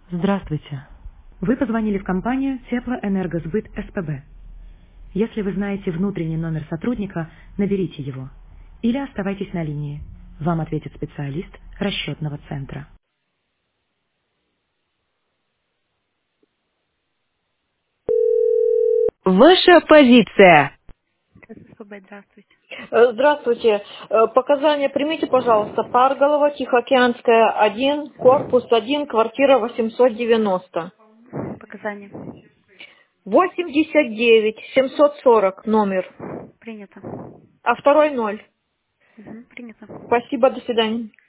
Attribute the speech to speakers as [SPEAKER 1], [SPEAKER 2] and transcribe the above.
[SPEAKER 1] Здравствуйте. Вы позвонили в компанию Теплоэнергосбыт СПБ. Если вы знаете внутренний номер сотрудника, наберите его. Или оставайтесь на линии. Вам ответит специалист расчетного центра. Ваша позиция. СПБ, здравствуйте.
[SPEAKER 2] Здравствуйте. Показания примите, пожалуйста. Парголова, Тихоокеанская, 1, корпус 1, квартира 890.
[SPEAKER 1] Показания.
[SPEAKER 2] 89, 740 номер.
[SPEAKER 1] Принято.
[SPEAKER 2] А второй 0.
[SPEAKER 1] Принято.
[SPEAKER 2] Спасибо, до свидания.